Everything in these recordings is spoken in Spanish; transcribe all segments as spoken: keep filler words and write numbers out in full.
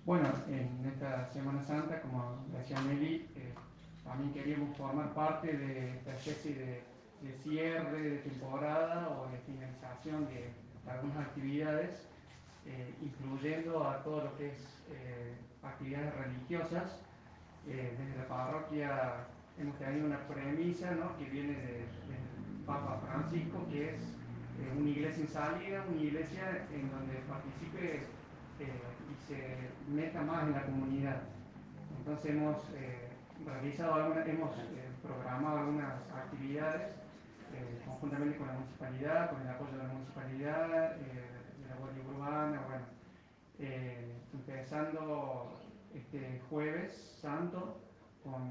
Bueno, en esta Semana Santa, como decía Meli, eh, también queríamos formar parte de esta especie de, de cierre de temporada o de finalización de algunas actividades, eh, incluyendo a todo lo que es eh, actividades religiosas. Eh, desde la parroquia hemos tenido una premisa, ¿no?, que viene de- del Papa Francisco, que es eh, una iglesia en salida, una iglesia en donde participe eh, y se meta más en la comunidad. Entonces hemos eh, realizado algunas, hemos eh, programado algunas actividades eh, conjuntamente con la municipalidad, con el apoyo de la municipalidad, eh, de la Guardia Urbana, bueno, eh, empezando este jueves santo con,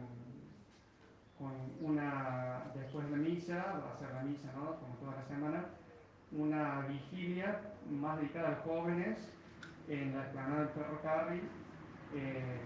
con una, después de la misa, va a ser la misa, ¿no?, como toda la semana, una vigilia más dedicada a los jóvenes en la explanada del ferrocarril. Eh,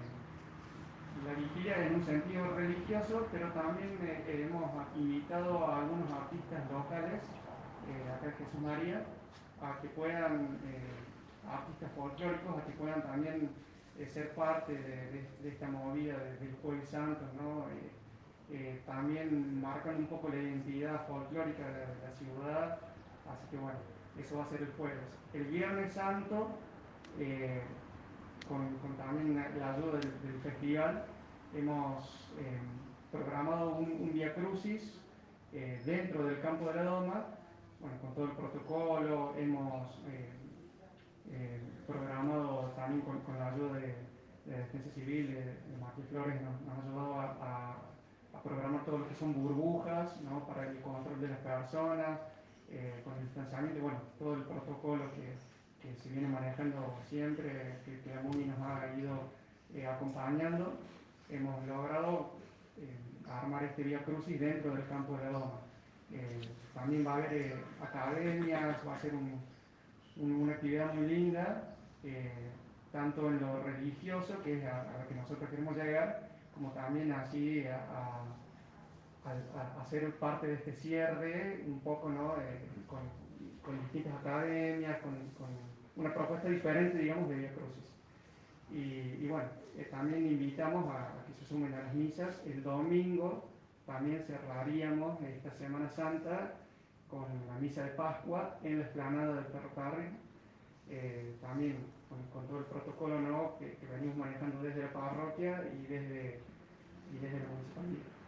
la vigilia en un sentido religioso, pero también eh, hemos invitado a algunos artistas locales, eh, acá en Jesús María, a que puedan, eh, artistas folclóricos, a que puedan también eh, ser parte de, de- de esta movida de- del Jueves Santo, ¿no? Eh, eh, también marcan un poco la identidad folclórica de, de la ciudad, así que bueno, eso va a ser el jueves. El Viernes Santo, eh, con, con también la ayuda del, del festival, hemos eh, programado un, un Via Crucis eh, dentro del campo de la Doma, bueno, con todo el protocolo. Hemos eh, eh, programado también con, con la ayuda de, de Defensa Civil, de, de Martín Flores, nos, nos ha ayudado a, a- a programar todo lo que son burbujas, ¿no?, para el control de las personas, eh, con el distanciamiento, bueno, todo el protocolo que, que se viene manejando siempre, que, que la MUNI nos ha ido eh, acompañando. Hemos logrado eh, armar este Vía Crucis dentro del campo de la Doma. Eh, también va a haber eh, academias, va a ser un, un- una actividad muy linda, eh, tanto en lo religioso, que es a, a lo que nosotros queremos llegar, como también así a, a- a- a hacer parte de este cierre, un poco, ¿no?, Eh, con, con distintas academias, con, con una propuesta diferente, digamos, de Vía Crucis. Y, y bueno, eh, también invitamos a, a que se sumen a las misas. El domingo también cerraríamos esta Semana Santa con la misa de Pascua en la explanada del ferrocarril, eh, también con, con todo el protocolo, ¿no?, que, que venimos manejando desde la parroquia y desde, y desde la municipalidad.